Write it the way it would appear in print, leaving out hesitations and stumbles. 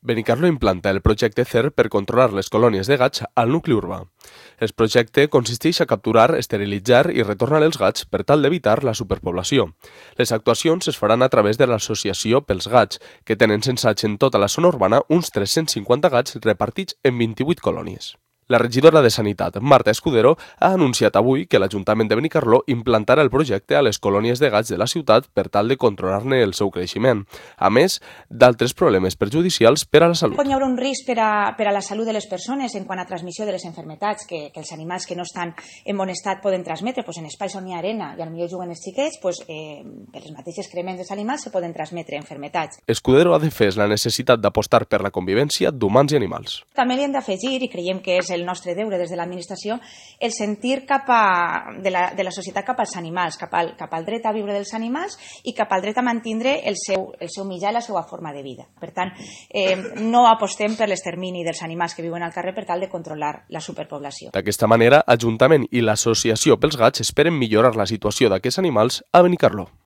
Benicarló implanta el projecte CER per controlar les colònies de gats al nucli urbà. El projecte consisteix a capturar, esterilitzar i retornar els gats per tal d'evitar la superpoblació. Les actuacions es faran a través de l'Associació pels Gats, que tenen censats en tota la zona urbana uns 350 gats repartits en 28 colònies. La regidora de Sanitat, Marta Escudero, ha anunciat avui que l'Ajuntament de Benicarló implantarà el projecte a les colònies de gats de la ciutat per tal de controlar-ne el seu creixement, a més d'altres problemes perjudicials per a la salut. Hi haurà un risc per a la salut de les persones en quant a transmissió de les malalties que els animals que no estan en bon estat poden transmetre. En espais on hi ha arena i potser juguen els xiquets, per les mateixes excrements dels animals se poden transmetre malalties. Escudero ha defès la necessitat d'apostar per la convivència d'humans i animals. També li hem d'afegir, i creiem que és el nostre deure des de l'administració, el sentir de la societat cap als animals, cap al dret a viure dels animals i cap al dret a mantindre el seu mitjà i la seva forma de vida. Per tant, no apostem per l'extermini dels animals que viuen al carrer per tal de controlar la superpoblació. D'aquesta manera, Ajuntament i l'Associació pels Gats esperen millorar la situació d'aquests animals a Benicarló.